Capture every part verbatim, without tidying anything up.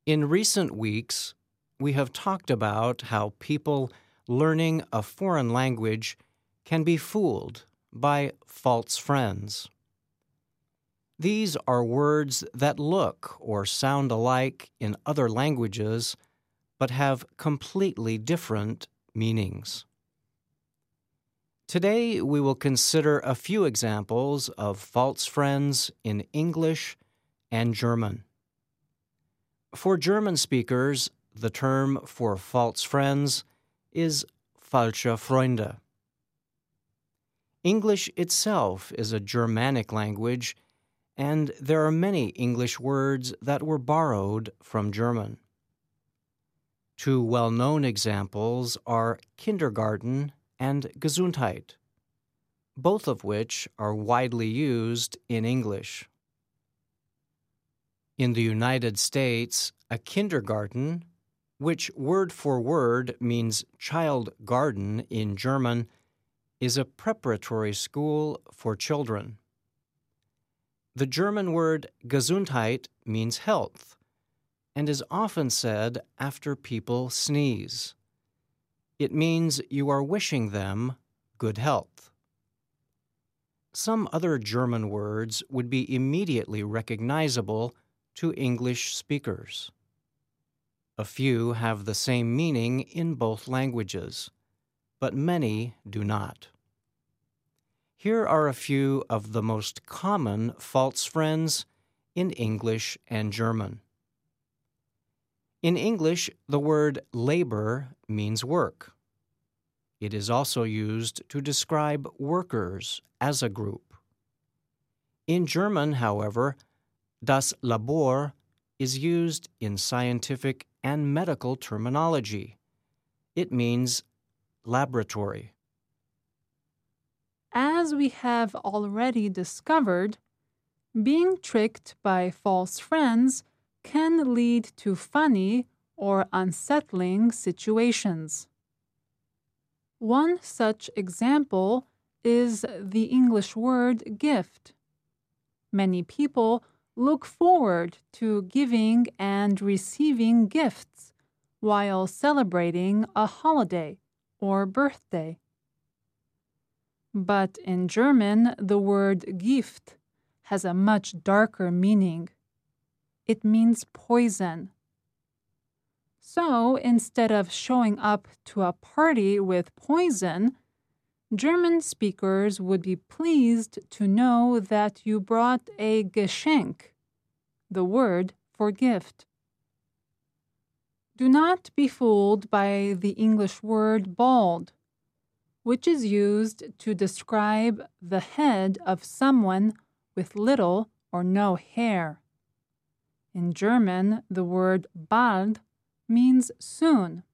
In recent weeks, we have talked about how people learning a foreign language can be fooled by false friends. These are words that look or sound alike in other languages but have completely different meanings. Today, we will consider a few examples of false friends in English and German. For German speakers, the term for false friends is falsche Freunde. English itself is a Germanic language, and there are many English words that were borrowed from German. Two well-known examples are kindergarten and Gesundheit, both of which are widely used in English. In the United States, a kindergarten, which word for word means child garden in German, is a preparatory school for children. The German word Gesundheit means health and is often said after people sneeze. It means you are wishing them good health. Some other German words would be immediately recognizable to English speakers. A few have the same meaning in both languages, but many do not. Here are a few of the most common false friends in English and German. In English, the word labor means work. It is also used to describe workers as a group. In German, however, das Labor is used in scientific and medical terminology. It means laboratory. As we have already discovered, being tricked by false friends can lead to funny or unsettling situations. One such example is the English word gift. Many people look forward to giving and receiving gifts while celebrating a holiday or birthday. But in German, the word Gift has a much darker meaning. It means poison. So instead of showing up to a party with poison, German speakers would be pleased to know that you brought a Geschenk, the word for gift. Do not be fooled by the English word bald, which is used to describe the head of someone with little or no hair. In German, the word bald means soon.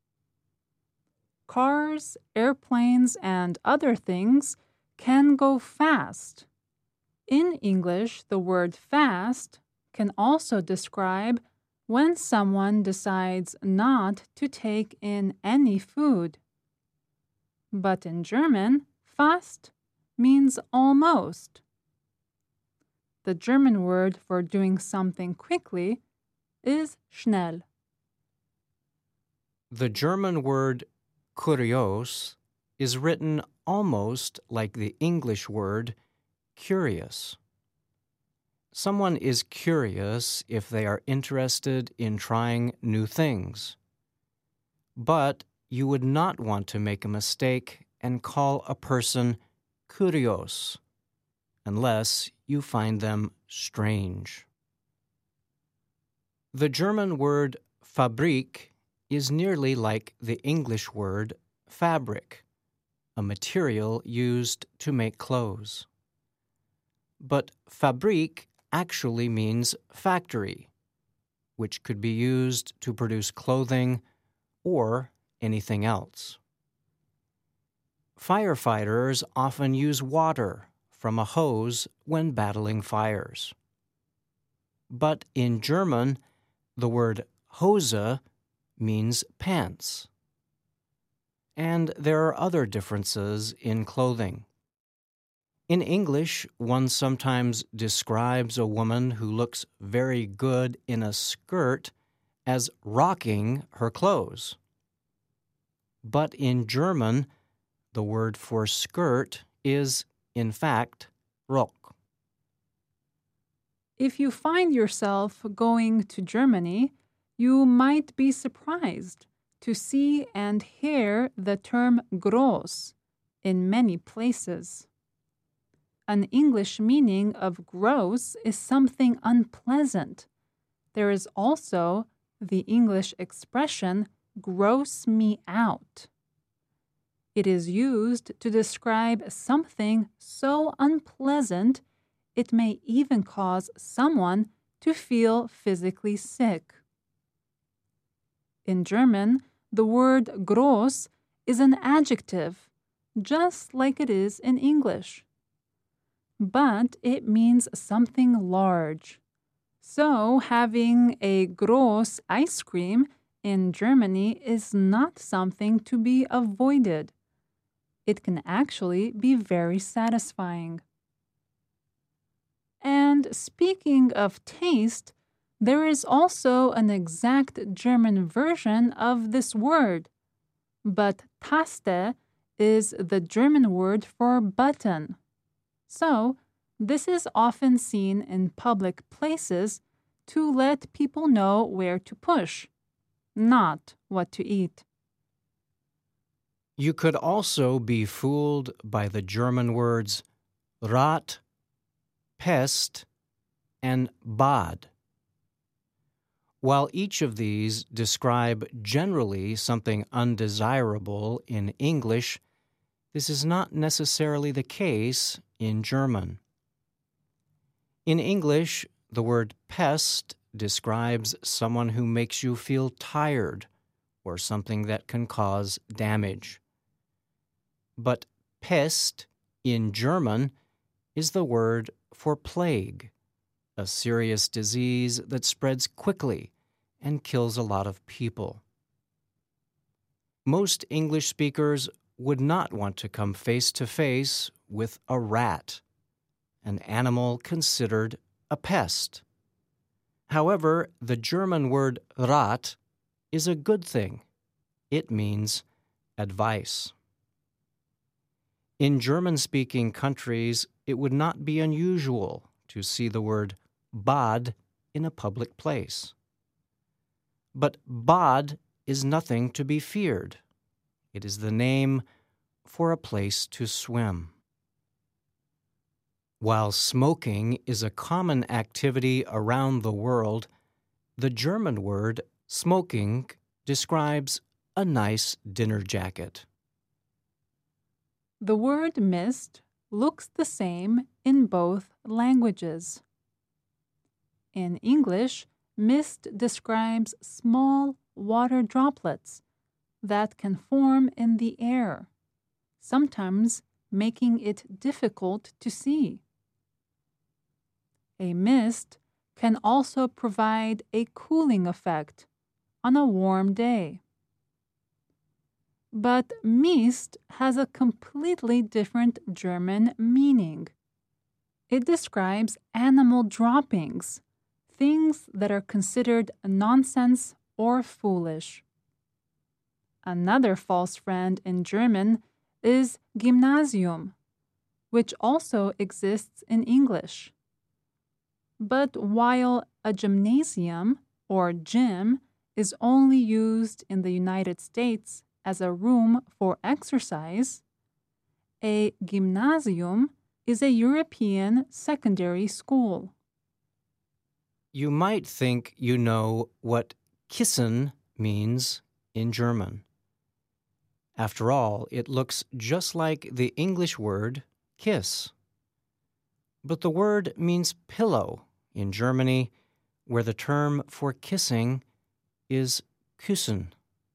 Cars, airplanes, and other things can go fast. In English, the word fast can also describe when someone decides not to take in any food. But in German, fast means almost. The German word for doing something quickly is schnell. The German word kurios is written almost like the English word curious. Someone is curious if they are interested in trying new things. But you would not want to make a mistake and call a person curios unless you find them strange. The German word Fabrik is nearly like the English word fabric, a material used to make clothes. But Fabrik actually means factory, which could be used to produce clothing or anything else. Firefighters often use water from a hose when battling fires. But in German, the word Hose means pants. And there are other differences in clothing. In English, one sometimes describes a woman who looks very good in a skirt as rocking her clothes. But in German, the word for skirt is, in fact, Rock. If you find yourself going to Germany, you might be surprised to see and hear the term gross in many places. An English meaning of gross is something unpleasant. There is also the English expression gross me out. It is used to describe something so unpleasant it may even cause someone to feel physically sick. In German, the word gross is an adjective, just like it is in English. But it means something large. So having a gross ice cream in Germany is not something to be avoided. It can actually be very satisfying. And speaking of taste, there is also an exact German version of this word, but Taste is the German word for button. So, this is often seen in public places to let people know where to push, not what to eat. You could also be fooled by the German words Rat, Pest, and Bad. While each of these describe generally something undesirable in English, this is not necessarily the case in German. In English, the word pest describes someone who makes you feel tired or something that can cause damage. But Pest in German is the word for plague, a serious disease that spreads quickly and kills a lot of people. Most English speakers would not want to come face to face with a rat, an animal considered a pest. However, the German word Rat is a good thing. It means advice. In German-speaking countries, it would not be unusual to see the word Bad in a public place. But Bad is nothing to be feared. It is the name for a place to swim. While smoking is a common activity around the world, the German word smoking describes a nice dinner jacket. The word mist looks the same in both languages. In English, mist describes small water droplets that can form in the air, sometimes making it difficult to see. A mist can also provide a cooling effect on a warm day. But Mist has a completely different German meaning. It describes animal droppings, things that are considered nonsense or foolish. Another false friend in German is Gymnasium, which also exists in English. But while a gymnasium, or gym, is only used in the United States as a room for exercise, a gymnasium is a European secondary school. You might think you know what Kissen means in German. After all, it looks just like the English word kiss. But the word means pillow in Germany, where the term for kissing is Küssen.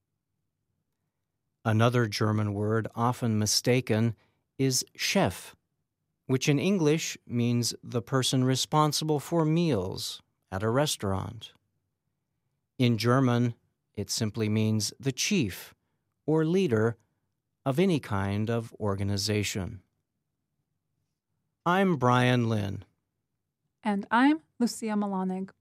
Another German word often mistaken is Chef, which in English means the person responsible for meals at a restaurant. In German, it simply means the chief or leader of any kind of organization. I'm Brian Lynn. And I'm Lucia Malonig.